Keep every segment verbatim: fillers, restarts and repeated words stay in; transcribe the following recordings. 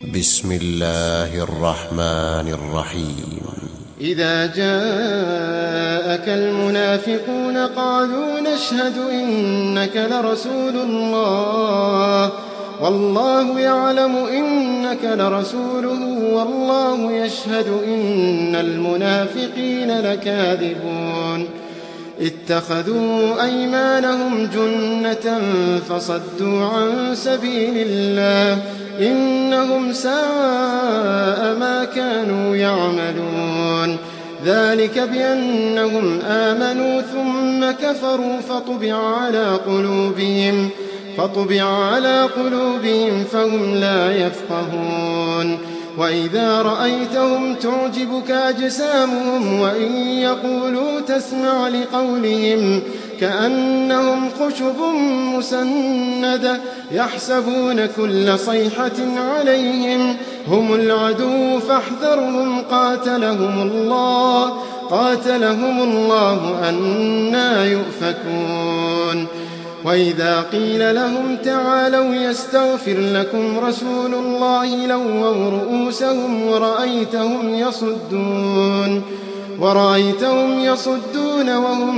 بسم الله الرحمن الرحيم. إذا جاءك المنافقون قالوا نشهد إنك لرسول الله والله يعلم إنك لرسوله والله يشهد إن المنافقين لكاذبون. اتخذوا أيمانهم جنة فصدوا عن سبيل الله إنهم ساء ما كانوا يعملون. ذلك بأنهم آمنوا ثم كفروا فطبع على قلوبهم فطبع على قلوبهم فهم لا يفقهون. وإذا رأيتهم تعجبك أجسامهم وإن يقولوا تسمع لقولهم كأنهم خشب مسندة يحسبون كل صيحة عليهم هم العدو فاحذرهم قاتلهم الله قاتلهم الله أنى يؤفكون. وإذا قيل لهم تعالوا يستغفر لكم رسول الله لووا رؤوسهم ورأيتهم يصدون ورأيتهم يصدون وهم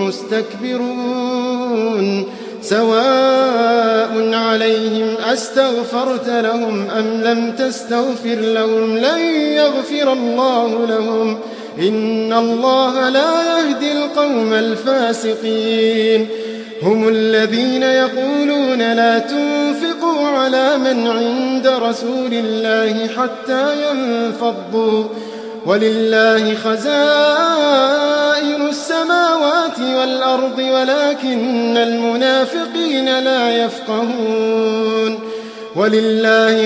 مستكبرون. سواء عليهم أستغفرت لهم أم لم تستغفر لهم لن يغفر الله لهم إن الله لا يهدي القوم الفاسقين. هم الذين يقولون لا تنفقوا على من عند رسول الله حتى ينفضوا ولله خزائن السماوات والأرض ولكن المنافقين لا يفقهون. ولله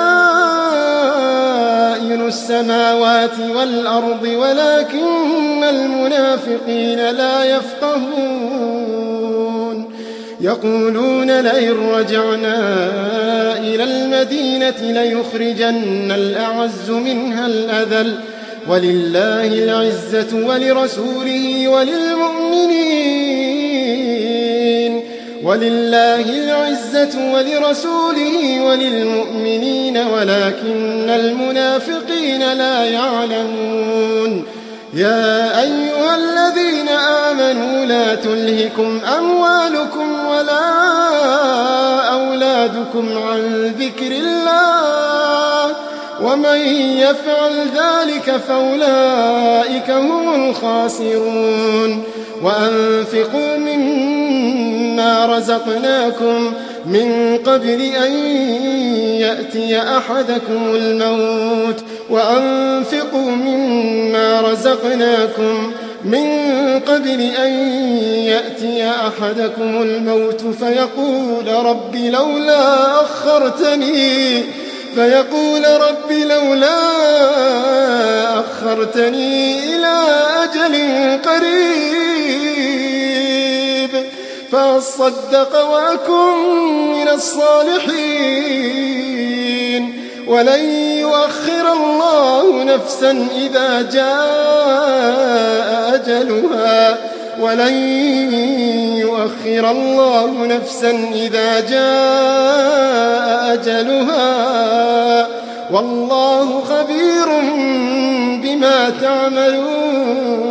خزائن السماوات والأرض ولكن المنافقين لا يفقهون. يقولون لئن رجعنا إلى المدينة ليخرجن الأعز منها الأذل ولله العزة ولرسوله وللمؤمنين ولله العزة ولرسوله وللمؤمنين ولكن المنافقين لا يعلمون. يا أيها الذين آمنوا لا تلهكم أموالكم ولا أولادكم عن ذكر الله ومن يفعل ذلك فأولئك هم الخاسرون. وأنفقوا مما رزقناكم من قبل أن يأتي أحدكم الموت وأنفقوا مما رزقناكم من قبل أن يأتي أحدكم الموت فيقول رب لولا أخرتني فيقول رب لولا أخرتني إلى أجل قريب فأصدق وأكن من الصالحين ولن يؤخر الله نفسا إذا جاء أجلها ولن يؤخر الله نفسا إذا جاء أجلها والله خبير بما تعملون.